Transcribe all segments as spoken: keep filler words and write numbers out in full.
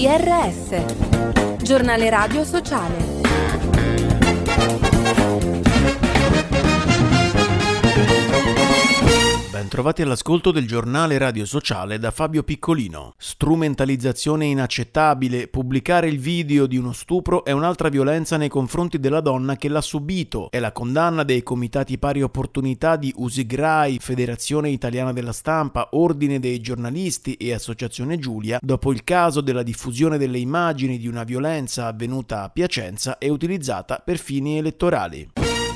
R S, giornale radio sociale. Bentrovati all'ascolto del giornale radio sociale da Fabio Piccolino. Strumentalizzazione inaccettabile. Pubblicare il video di uno stupro è un'altra violenza nei confronti della donna che l'ha subito. È la condanna dei comitati pari opportunità di Usigrai, Federazione Italiana della Stampa, Ordine dei Giornalisti e Associazione Giulia dopo il caso della diffusione delle immagini di una violenza avvenuta a Piacenza e utilizzata per fini elettorali.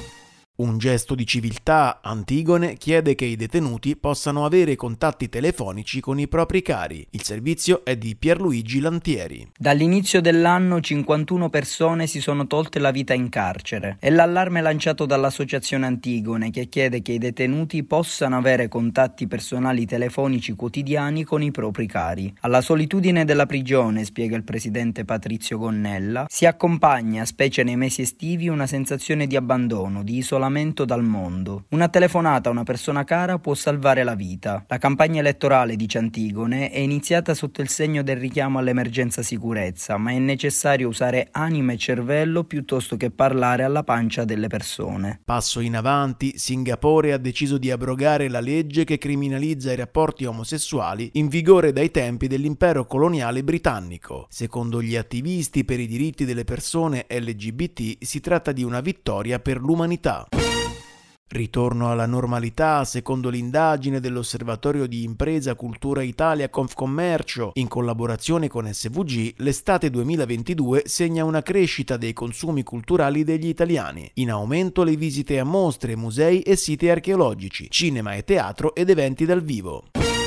Un gesto di civiltà, Antigone chiede che i detenuti possano avere contatti telefonici con i propri cari. Il servizio è di Pierluigi Lantieri. Dall'inizio dell'anno cinquantuno persone si sono tolte la vita in carcere. È l'allarme lanciato dall'Associazione Antigone, che chiede che i detenuti possano avere contatti personali telefonici quotidiani con i propri cari. Alla solitudine della prigione, spiega il presidente Patrizio Gonnella, si accompagna, specie nei mesi estivi, una sensazione di abbandono, di isolamento dal mondo. Una telefonata a una persona cara può salvare la vita. La campagna elettorale, dice Antigone, è iniziata sotto il segno del richiamo all'emergenza sicurezza, ma è necessario usare anima e cervello piuttosto che parlare alla pancia delle persone. Passo in avanti, Singapore ha deciso di abrogare la legge che criminalizza i rapporti omosessuali in vigore dai tempi dell'impero coloniale britannico. Secondo gli attivisti per i diritti delle persone L G B T si tratta di una vittoria per l'umanità. Ritorno alla normalità, secondo l'indagine dell'Osservatorio di Impresa Cultura Italia Confcommercio, in collaborazione con S V G, l'estate duemilaventidue segna una crescita dei consumi culturali degli italiani. In aumento le visite a mostre, musei e siti archeologici, cinema e teatro ed eventi dal vivo.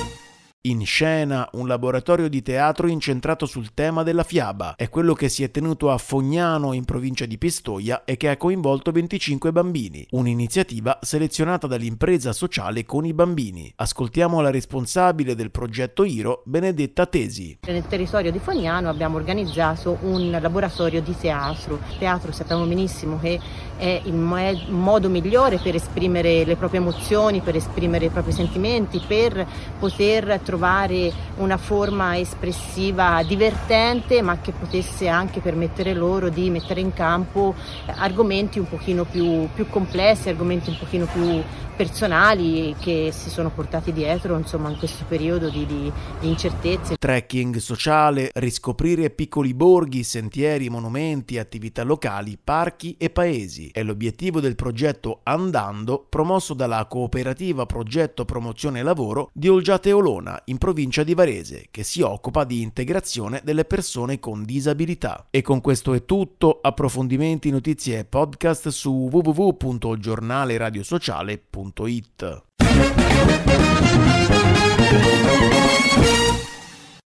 In scena, un laboratorio di teatro incentrato sul tema della fiaba. È quello che si è tenuto a Fognano, in provincia di Pistoia, e che ha coinvolto venticinque bambini. Un'iniziativa selezionata dall'impresa sociale Con i Bambini. Ascoltiamo la responsabile del progetto Iro, Benedetta Tesi. Nel territorio di Fognano abbiamo organizzato un laboratorio di teatro. Il teatro sappiamo benissimo che è il modo migliore per esprimere le proprie emozioni, per esprimere i propri sentimenti, per poter trovare trovare una forma espressiva divertente, ma che potesse anche permettere loro di mettere in campo argomenti un pochino più, più complessi, argomenti un pochino più personali che si sono portati dietro, insomma, in questo periodo di, di, di incertezze. Trekking sociale, riscoprire piccoli borghi, sentieri, monumenti, attività locali, parchi e paesi. È l'obiettivo del progetto Andando, promosso dalla cooperativa Progetto Promozione Lavoro di Olgiate Olona, in provincia di Varese, che si occupa di integrazione delle persone con disabilità. E con questo è tutto. Approfondimenti, notizie e podcast su w w w punto giornale radio sociale punto it.